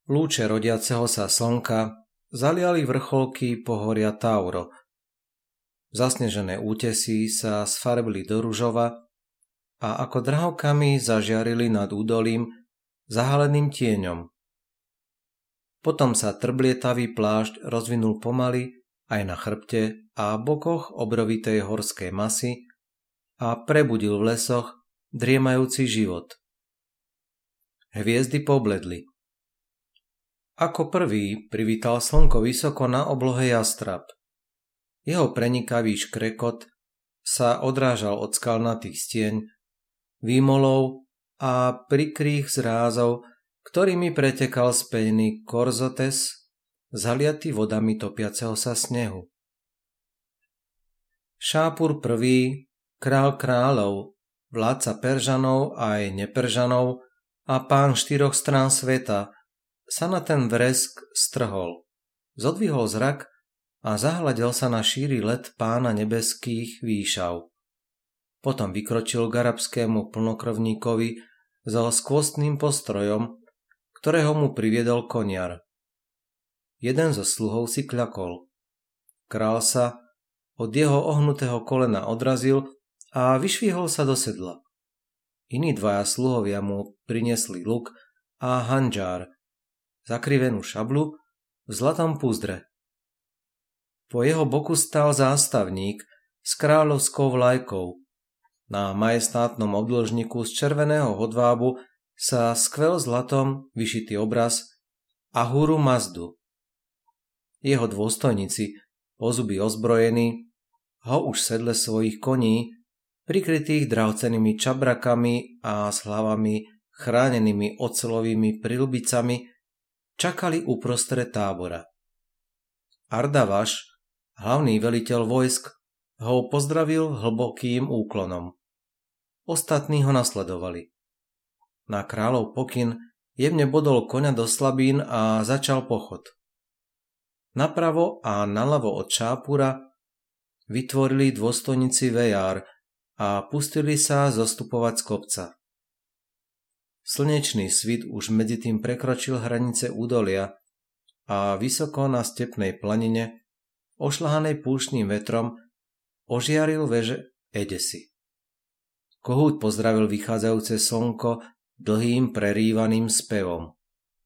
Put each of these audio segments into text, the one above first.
Lúče rodiaceho sa slnka zaliali vrcholky pohoria Tauro. Zasnežené útesy sa sfarbili do ružova a ako drahokami zažiarili nad údolím zahaleným tieňom. Potom sa trblietavý plášť rozvinul pomaly aj na chrbte a bokoch obrovitej horskej masy a prebudil v lesoch driemajúci život. Hviezdy pobledli. Ako prvý privítal slnko vysoko na oblohe jastrab. Jeho prenikavý škrekot sa odrážal od skalnatých stieň, výmolov a prikrých zrázov, ktorými pretekal spenený Korzotes, zaliatý vodami topiaceho sa snehu. Šápur I, král kráľov, vládca Peržanov aj neperžanov a pán 4 strán sveta, sa na ten vresk strhol, zodvihol zrak a zahľadel sa na šíry let pána nebeských výšav. Potom vykročil k arabskému plnokrvníkovi so skvostným postrojom, ktorého mu priviedol koniar. Jeden zo sluhov si kľakol. Král sa od jeho ohnutého kolena odrazil a vyšvihol sa do sedla. Iní dvaja sluhovia mu priniesli luk a handžár, zakrivenú šablu v zlatom púzdre. Po jeho boku stál zástavník s kráľovskou vlajkou. Na majestátnom obdĺžniku z červeného hodvábu sa skvel zlatom vyšitý obraz Ahuru Mazdu. Jeho dôstojníci, pozuby ozbrojení, ho už sedle svojich koní, prikrytých drahocennými čabrakami a s hlavami chránenými oceľovými prilbicami, čakali uprostred tábora. Ardavaš, hlavný veliteľ vojsk, ho pozdravil hlbokým úklonom. Ostatní ho nasledovali. Na kráľov pokyn jemne bodol koňa do slabín a začal pochod. Napravo a naľavo od šápura vytvorili dôstojníci vejár a pustili sa zostupovať z kopca. Slnečný svit už medzitým prekročil hranice údolia a vysoko na stepnej planine, ošľahanej púštnym vetrom, ožiaril veže Edesy. Kohút pozdravil vychádzajúce slnko dlhým prerývaným spevom.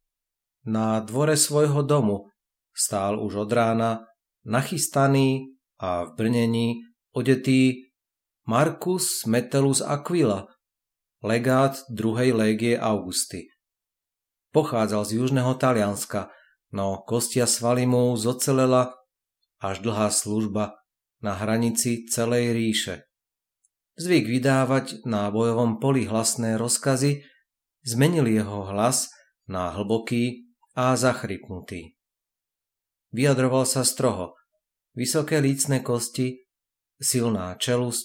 Na dvore svojho domu stál už od rána nachystaný a v brnení odetý Marcus Metellus Aquila, legát 2. légie Augusty. Pochádzal z južného Talianska, no kostia svaly mu zocelela až dlhá služba na hranici celej ríše. Zvyk vydávať na bojovom poli hlasné rozkazy zmenil jeho hlas na hlboký a zachrypnutý. Vyjadroval sa stroho, vysoké lícne kosti, silná čelusť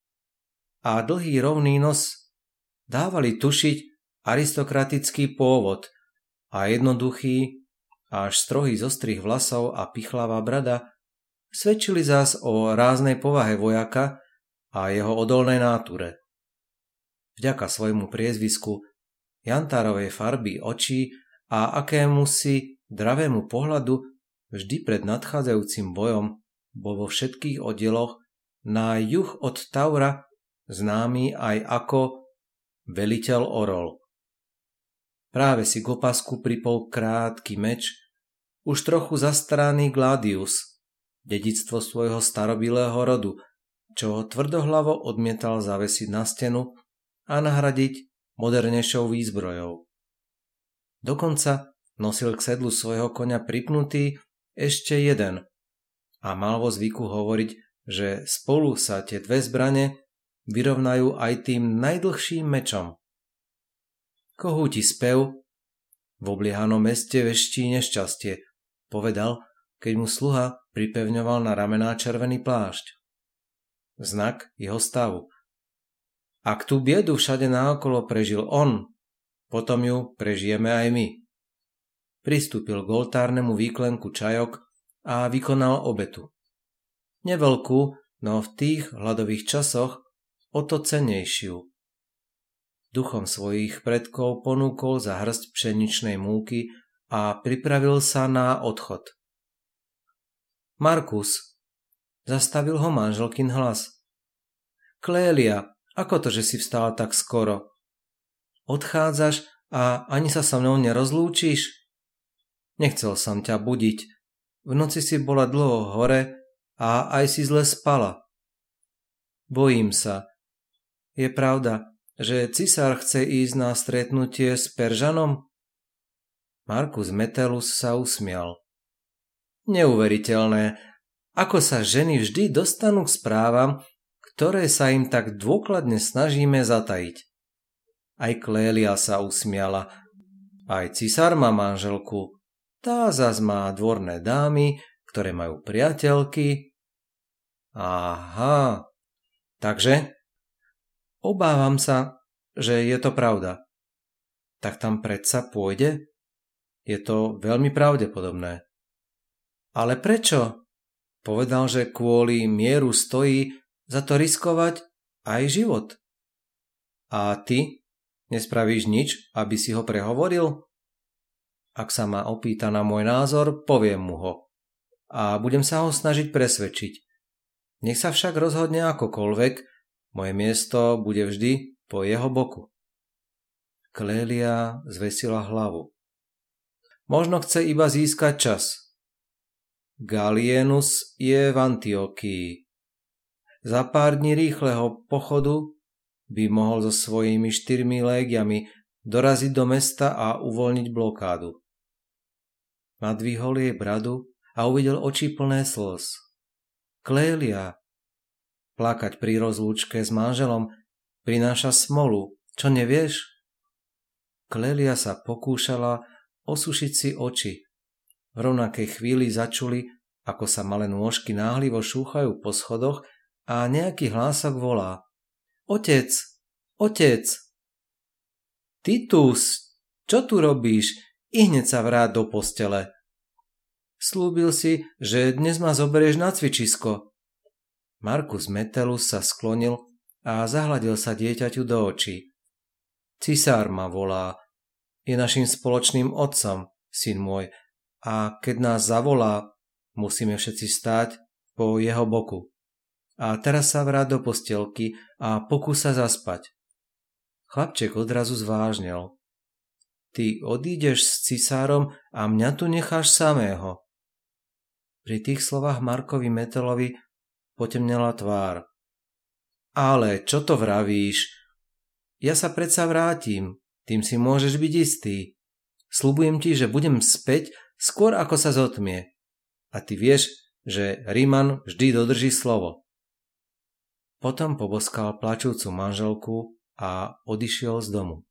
a dlhý rovný nos dávali tušiť aristokratický pôvod a jednoduchý, až strohý zostrih vlasov a pichlavá brada svedčili zás o ráznej povahe vojaka a jeho odolnej náture. Vďaka svojmu priezvisku, jantárovej farby očí a akémusi dravému pohľadu vždy pred nadchádzajúcim bojom bol vo všetkých oddieloch na juh od Taura známy aj ako veliteľ Orol. Práve si k opasku pripol krátky meč, už trochu zastaraný Gladius, dedičstvo svojho starobilého rodu, čo tvrdohlavo odmietal zavesiť na stenu a nahradiť modernejšou výzbrojou. Dokonca nosil k sedlu svojho koňa pripnutý ešte jeden a mal vo zvyku hovoriť, že spolu sa tie dve zbrane vyrovnajú aj tým najdlhším mečom. Kohúti spev v obliehanom meste veští nešťastie, povedal, keď mu sluha pripevňoval na ramená červený plášť. Znak jeho stavu. Ak tú biedu všade naokolo prežil on, potom ju prežijeme aj my. Pristúpil k oltárnemu výklenku čajok a vykonal obetu. Neveľkú, no v tých hladových časoch o to cennejšiu. Duchom svojich predkov ponúkol za hrst pšeničnej múky a pripravil sa na odchod. Markus, zastavil ho manželkin hlas. Klélia, ako to, že si vstala tak skoro? Odchádzaš a ani sa so mnou nerozlúčiš? Nechcel som ťa budiť. V noci si bola dlho hore a aj si zle spala. Bojím sa. Je pravda, že cisár chce ísť na stretnutie s Peržanom? Markus Metellus sa usmial. Neuveriteľné, ako sa ženy vždy dostanú k správam, ktoré sa im tak dôkladne snažíme zatajiť. Aj Klélia sa usmiala. Aj cisár má manželku. Tá zas má dvorné dámy, ktoré majú priateľky. Aha, takže? Obávam sa, že je to pravda. Tak tam predsa pôjde? Je to veľmi pravdepodobné. Ale prečo? Povedal, že kvôli mieru stojí za to riskovať aj život. A ty? Nespravíš nič, aby si ho prehovoril? Ak sa ma opýta na môj názor, poviem mu ho. A budem sa ho snažiť presvedčiť. Nech sa však rozhodne akokoľvek, moje miesto bude vždy po jeho boku. Klélia zvesila hlavu. Možno chce iba získať čas. Gallienus je v Antiochii. Za pár dní rýchleho pochodu by mohol so svojimi 4 légiami doraziť do mesta a uvoľniť blokádu. Nadvihol jej bradu a uvidel oči plné slz. Klélia, plakať pri rozlúčke s manželom prináša smolu, čo nevieš? Klélia sa pokúšala osušiť si oči. V rovnakej chvíli začuli, ako sa malé nôžky náhlivo šúchajú po schodoch a nejaký hlások volá. Otec, otec! Titus, čo tu robíš? I hneď sa vráť do postele. Slúbil si, že dnes ma zoberieš na cvičisko. Markus Metellus sa sklonil a zahľadil sa dieťaťu do očí. Cisár ma volá. Je našim spoločným otcom, syn môj, a keď nás zavolá, musíme všetci stáť po jeho boku. A teraz sa vráť do postielky a pokús sa zaspať. Chlapček odrazu zvážnel. Ty odídeš s cisárom a mňa tu necháš samého. Pri tých slovách Markovi Metellovi potemnela tvár. Ale čo to vravíš? Ja sa predsa vrátim, tým si môžeš byť istý. Sľubujem ti, že budem späť skôr ako sa zotmie. A ty vieš, že Riman vždy dodrží slovo. Potom poboskal plačúcu manželku a odišiel z domu.